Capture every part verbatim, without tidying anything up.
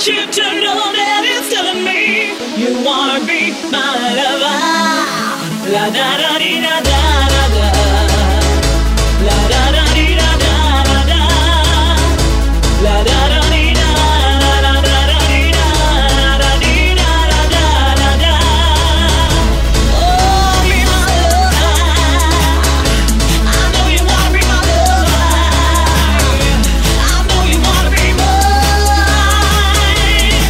you to know that it's telling me you wanna be my lover. La da da dee da da da da. La da da dee da da da da. La da da dee da da da da da dee da da dee da da da da. Oh, be my lover. I know you wanna be my lover. I know you wanna be mine.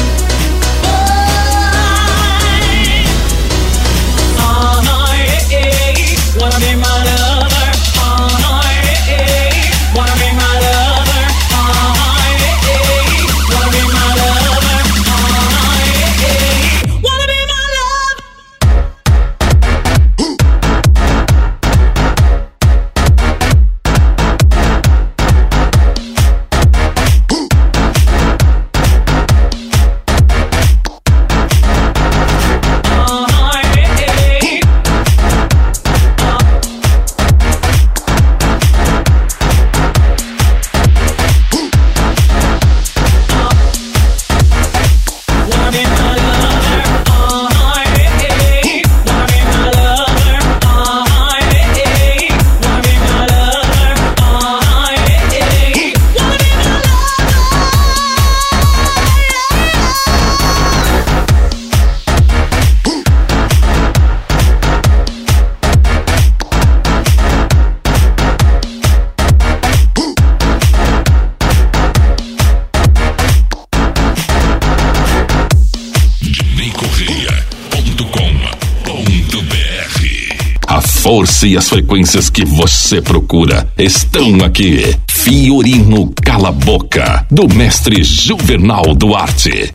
Oh, yeah, yeah. Wanna be my lover. Oh, yeah, yeah. Wanna be my lover. Oh, yeah, yeah. Wanna be my lover. Oh, yeah, yeah. Wanna be my love. A força e as frequências que você procura estão aqui. Fiorino Cala Boca, do mestre Juvenal Duarte.